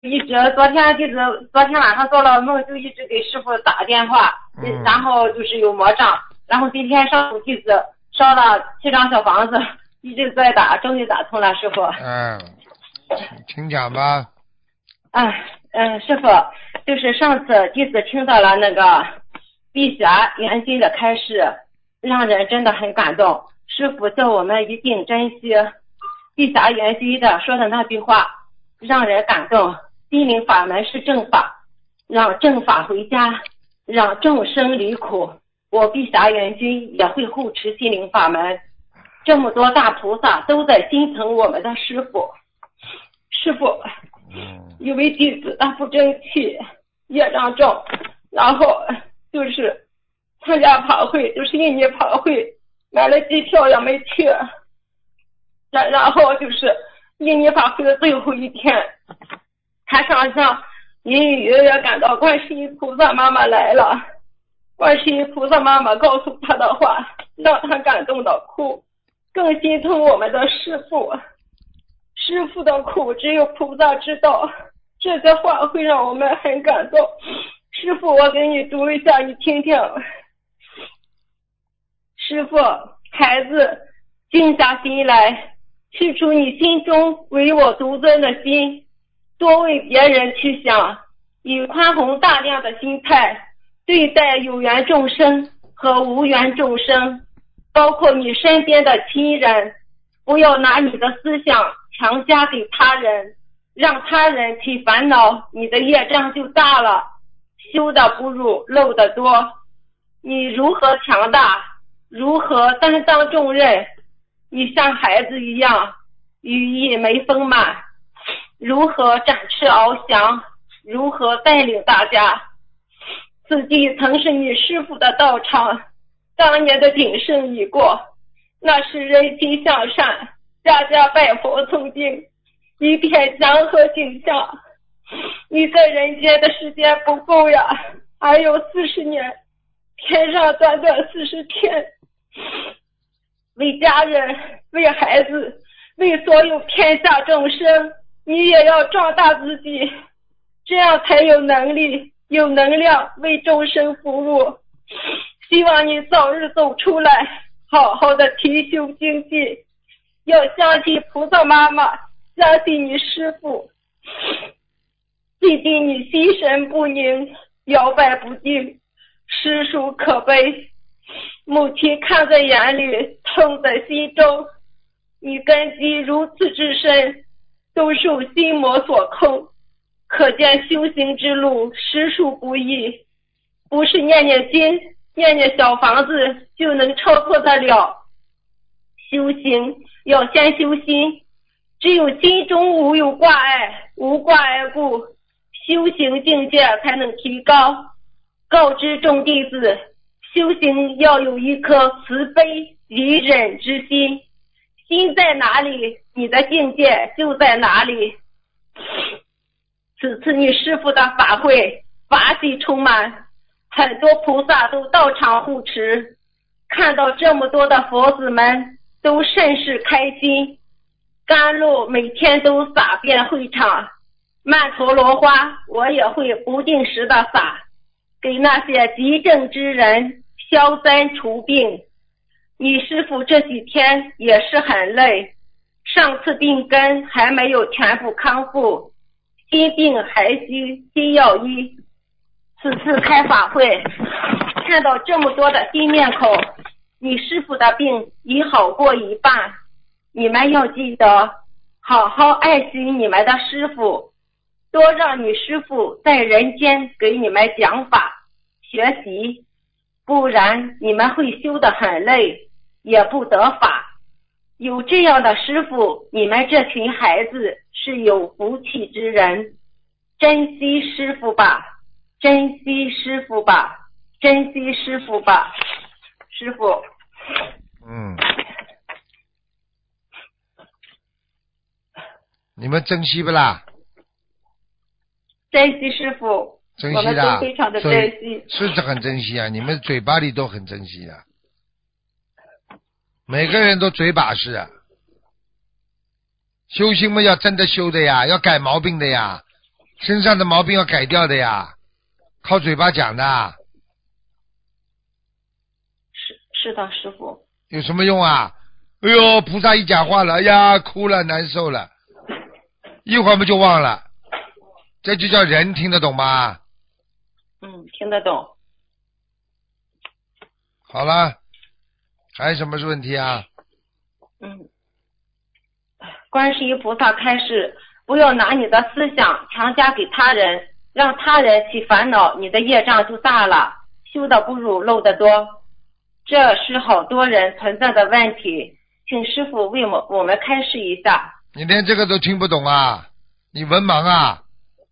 一直昨天晚上做了梦，就一直给师傅打电话，然后就是有魔障，然后今天上午弟子烧了7张小房子，一直在打，终于打通了，师傅。 请讲吧。 师傅，就是上次弟子听到了那个碧霞元君的开示，让人真的很感动。师傅叫我们一定珍惜碧霞元君的说的那句话，让人感动。心灵法门是正法，让正法回家，让众生离苦。我碧霞元君也会护持心灵法门，这么多大菩萨都在心疼我们的师傅。师傅，一位弟子他不争气，业障重，然后就是参加法会，就是印尼法会，买了机票也没去，然后就是印尼法会的最后一天，他上香隐隐约约感到观世音菩萨妈妈来了，观世音菩萨妈妈告诉他的话让他感动的哭，更心疼我们的师父。师父的苦只有菩萨知道，这些话会让我们很感动。师父，我给你读一下，你听听。师父，孩子，静下心来，去除你心中唯我独尊的心，多为别人去想，以宽宏大量的心态对待有缘众生和无缘众生，包括你身边的亲人，不要拿你的思想强加给他人，让他人去烦恼，你的业障就大了，修的不如漏的多。你如何强大，如何担当重任，你像孩子一样羽翼没丰满，如何展翅翱翔，如何带领大家。此地曾是你师父的道场，当年的鼎盛已过，那是人心向善，家家拜佛诵经，一片祥和景象。你在人间的时间不够呀，还有40年，天上短短40天，为家人，为孩子，为所有天下众生，你也要壮大自己，这样才有能力有能量为众生服务。希望你早日走出来，好好的提修精进，要相信菩萨妈妈，相信你师父，记定你心神不宁，摇摆不定，实属可悲。母亲看在眼里，痛在心中，你根基如此之深，都受心魔所控，可见修行之路实属不易，不是念念经念念小房子就能超脱得了。修行要先修心，只有心中无有挂碍，无挂碍故，修行境界才能提高。告知众弟子，修行要有一颗慈悲隐忍之心，心在哪里，你的境界就在哪里。此次你师父的法会法喜充满，很多菩萨都到场护持，看到这么多的佛子们都甚是开心。甘露每天都洒遍会场，曼陀罗花我也会不定时的洒，给那些急症之人消灾除病。你师父这几天也是很累，上次病根还没有全部康复，心病还需心药医。此次开法会，看到这么多的新面孔，你师父的病已好过一半。你们要记得好好爱惜你们的师父，多让你师父在人间给你们讲法学习，不然你们会修得很累，也不得法。有这样的师父，你们这群孩子是有福气之人，珍惜师父吧，珍惜师父吧，珍惜师父吧。师父， 你们珍惜不啦？ 珍惜师父， 珍惜我们的， 都非常的珍惜， 是很珍惜啊！你们嘴巴里都很珍惜的，每个人都嘴把式啊。修行嘛，要真的修的呀，要改毛病的呀， 身上的毛病要改掉的呀，靠嘴巴讲的， 是的，师傅。 有什么用啊？哎呦，菩萨一讲话了，哎呀，哭了，难受了，一会儿不就忘了，这就叫人，听得懂吗？ 听得懂。 好了，还有什么问题啊？ 观世音菩萨开示，不要拿你的思想强加给他人，让他人起烦恼，你的业障就大了，修的不如漏得多。这是好多人存在的问题，请师父为我们开示一下。 你连这个都听不懂啊？你文盲啊？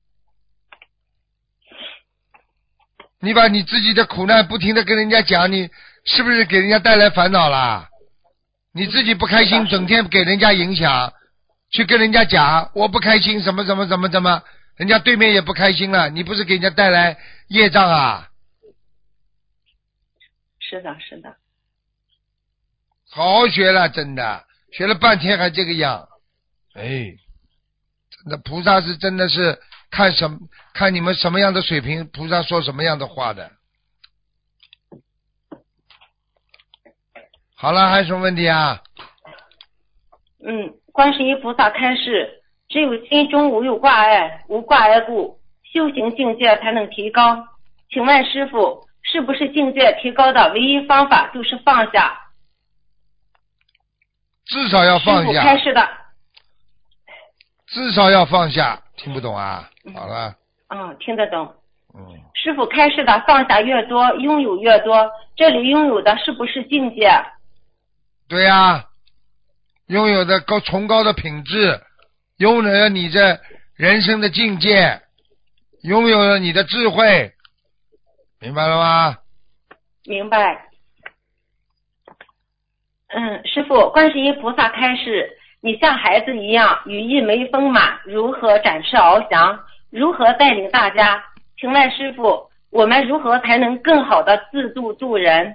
你把你自己的苦难不停的跟人家讲，你是不是给人家带来烦恼啦？你自己不开心，整天给人家影响，去跟人家讲我不开心，怎么，人家对面也不开心了，你不是给人家带来业障啊？ 是的。 好好学了，真的，学了半天还这个样，哎，真的菩萨是真的是看你们什么样的水平，菩萨说什么样的话的。好了，还有什么问题啊？ 观世音菩萨开示，只有心中无有挂碍，无挂碍故，修行境界才能提高。请问师父，是不是境界提高的唯一方法就是放下？ 至少要放师父下。 开示的。 至少要放下，听不懂啊？好了。 听得懂。师父开示的放下越多，拥有越多，这里拥有的是不是境界？ 对呀，拥有的崇高的品质，拥有了你这人生的境界，拥有了你的智慧，明白了吗？ 明白。师父，观世音菩萨开示，你像孩子一样羽翼没丰满，如何展翅翱翔，如何带领大家？请问师父，我们如何才能更好的自度助人？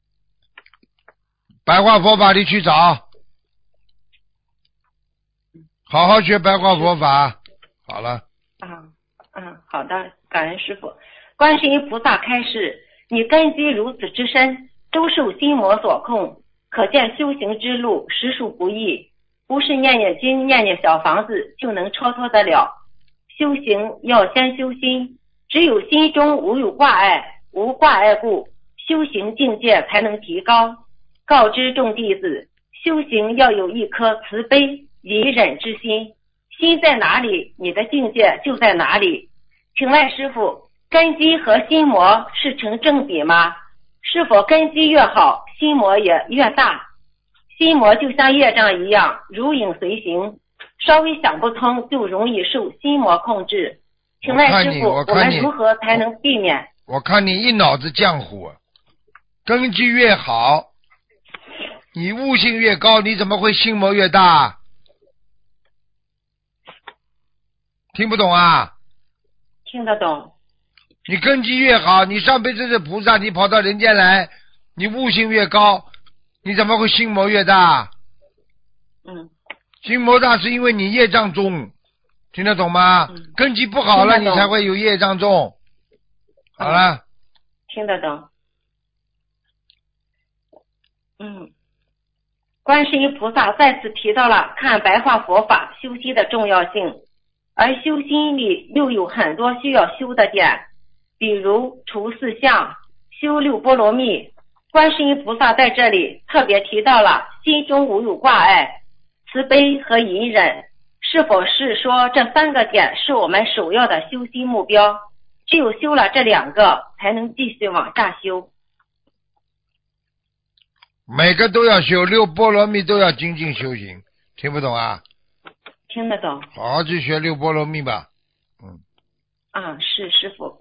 白话佛法里去找，好好学白话佛法。好了。 好的，感恩师父。观世音菩萨开示，你根基如此之深，都受心魔所控，可见修行之路实属不易，不是念念经念念小房子就能超脱得了。修行要先修心，只有心中无有挂碍，无挂碍故，修行境界才能提高。告知众弟子，修行要有一颗慈悲隐忍之心，心在哪里，你的境界就在哪里。请问师父，根基和心魔是成正比吗？是否根基越好，心魔也越大？心魔就像业障一样，如影随形，稍微想不通就容易受心魔控制。请问师父，我们如何才能避免？ 我看你一脑子浆糊，根基越好，你悟性越高，你怎么会心魔越大？听不懂啊？ 听得懂。 你根基越好，你上辈子是菩萨，你跑到人间来，你悟性越高，你怎么会心魔越大？心魔大是因为你业障重，听得懂吗？根基不好了，你才会有业障重。好了。 听得懂。观世音菩萨再次提到了看白话佛法修心的重要性，而修心里又有很多需要修的点，比如除四相、修六波罗蜜。观世音菩萨在这里特别提到了心中无有挂碍、慈悲和隐忍，是否是说这三个点是我们首要的修心目标？只有修了这两个，才能继续往下修。 每个都要修，六波罗蜜都要精进修行，听不懂啊？ 听得懂。 好好去学六波罗蜜吧。 是师父。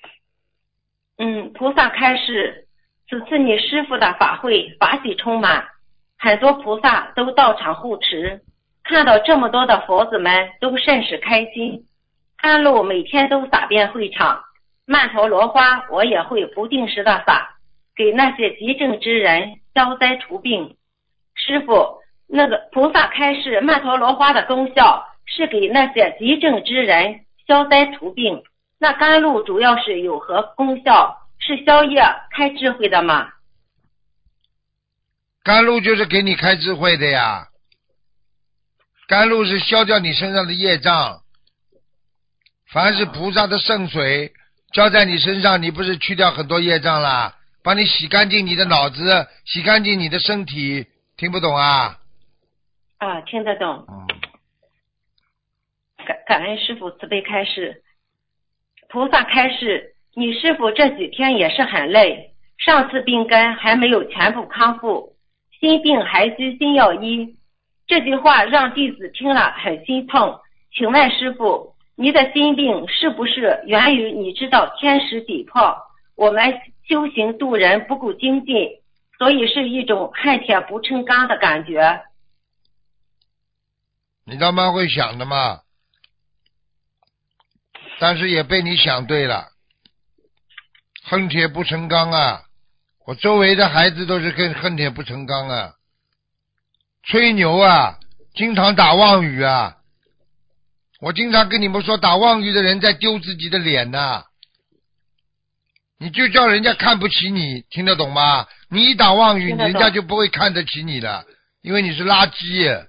菩萨开示，此次你师父的法会法喜充满，很多菩萨都到场护持，看到这么多的佛子们都甚是开心。甘露每天都洒遍会场，曼陀罗花我也会不定时的洒，给那些急症之人消灾除病。师父，那个菩萨开示曼陀罗花的功效是给那些急症之人消灾除病。那甘露主要是有何功效？是消业开智慧的吗？ 甘露就是给你开智慧的呀，甘露是消掉你身上的业障。凡是菩萨的圣水浇在你身上，你不是去掉很多业障啦，帮你洗干净你的脑子，洗干净你的身体。听不懂啊？ 啊，听得懂。感恩师父慈悲开示。菩萨开示，你师父这几天也是很累，上次病根还没有全部康复，心病还需心药医。这句话让弟子听了很心痛。请问师父，你的心病是不是源于你知道天时地破，我们修行度人不够精进，所以是一种恨铁不成钢的感觉？ 你倒蛮会想的嘛，但是也被你想对了。恨铁不成钢啊，我周围的孩子都是跟恨铁不成钢啊，吹牛啊，经常打妄语啊。我经常跟你们说，打妄语的人在丢自己的脸呐。你就叫人家看不起你，听得懂吗？你一打妄语，人家就不会看得起你了，因为你是垃圾。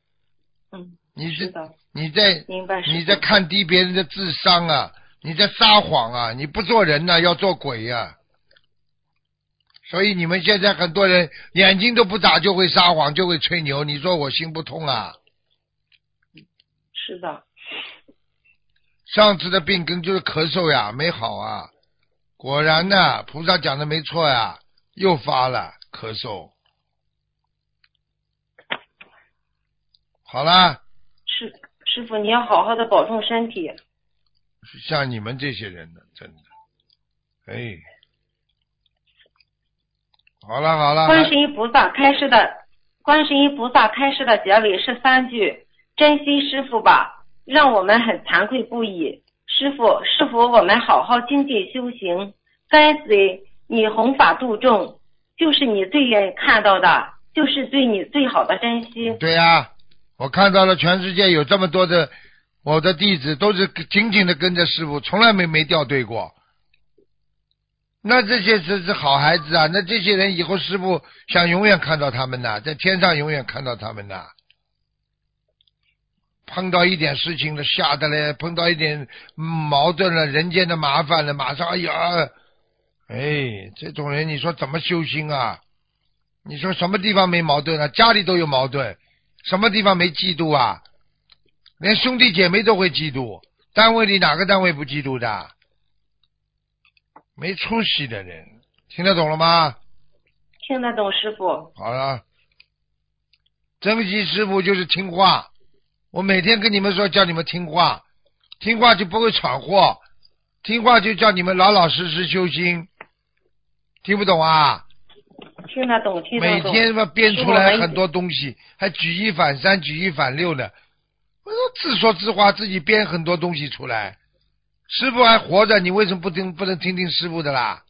你在看低别人的智商啊，你在撒谎啊，你不做人啊，要做鬼啊。所以你们现在很多人眼睛都不眨就会撒谎，就会吹牛，你说我心不痛啊？ 是的。 上次的病根就是咳嗽呀，没好啊。果然呢，菩萨讲的没错呀，又发了咳嗽。好了。 师父，你要好好的保重身体。 像你们这些人呢，真的，哎，好了。 观世音菩萨开示的结尾是3句：珍惜师父吧，让我们很惭愧不已。师父，我们好好精进修行，跟随你弘法度众，就是你最愿意看到的，就是对你最好的珍惜。 对呀，我看到了全世界有这么多的我的弟子，都是紧紧的跟着师父，从来没掉队过。那这些是好孩子啊，那这些人以后师父想永远看到他们呐，在天上永远看到他们呐。碰到一点事情了，吓得嘞，碰到一点矛盾了，人间的麻烦了，马上哎呀，这种人你说怎么修心啊？你说什么地方没矛盾啊？家里都有矛盾，什么地方没嫉妒啊？连兄弟姐妹都会嫉妒，单位里哪个单位不嫉妒的？没出息的人，听得懂了吗？ 听得懂，师父。 好了，珍惜师父就是听话。我每天跟你们说，叫你们听话，听话就不会闯祸，听话就叫你们老老实实修心。听不懂啊？ 听得懂。 每天嘛编出来很多东西，还举一反三，举一反六的。我说自说自话，自己编很多东西出来。师父还活着，你为什么不能听听师父的啦？